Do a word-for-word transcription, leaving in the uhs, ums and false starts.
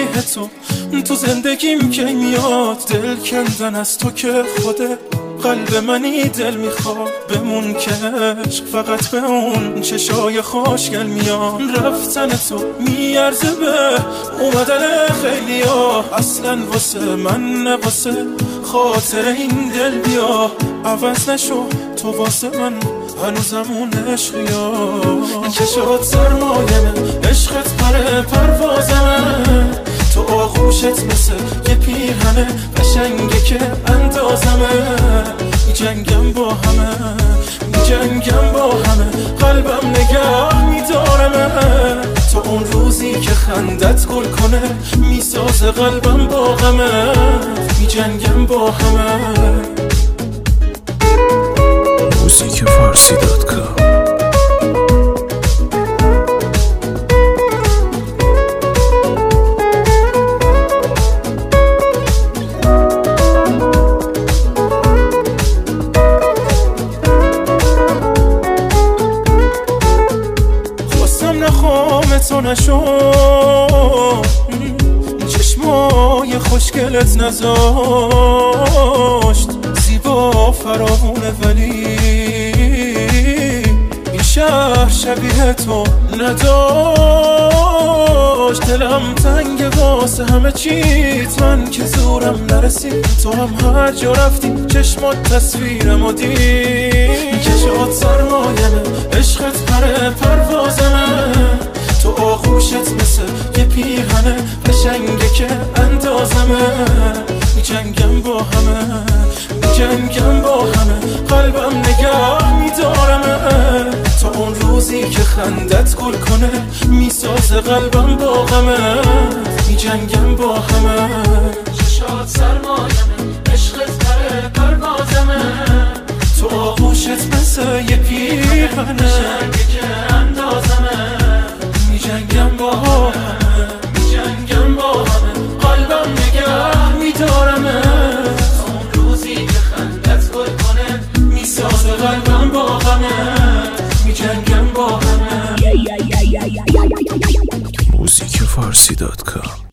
شبیه تو تو زندگیم که میاد، دل کندن از تو که خوده قلب منی دل میخواد بمون که عشق فقط به اون چشای خوشگل میان. رفتن تو میارزه به اومدن خیلی ها، اصلا واسه من نه واسه خاطر این دل بیا. عوض نشو تو واسه من هنوزم اون عشقی ها، چشات سرمایمه عشقت پره پروازمه، تو آغوشت مثل یه پیرهنه قشنگه که اندازمه. می جنگم با همه می جنگم با همه قلبم نگه میدارمه، تو اون روزی که خندت گل کنه میسازه قلبم با غمه. می جنگم با همه. موزیک فارسی دات کام. نخوام تو نشو چشمای خوشگلت نذاشت، زیبا فراوونه ولی این شهر شبیه تو نداشت. دلم تنگ واسه همه چیت، من که زورم نرسید تو هم هر جا رفتی چشمات تصویرم و دید. چشات سرمایمه عشقت پره پروازمه، تو آغوشت مثل یه پیرهنه قشنگه که اندازمه. می جنگم با همه می جنگم با همه قلبم نگه میدارمه، تا اون روزی که خندت گل کنه میسازه قلبم با غمه. می جنگم با همه. چشات سرمایمه عشقت پره پروازمه، تو آغوشت مثل یه پیرهنه قشنگه که اندازمه. می جنگم با همه می جنگم با همه قلبم نگه میدارمه، اون روزی که خندت گل کنه میسازه قلبم با غمه. می جنگم با همه. موزیک فارسی دات کام.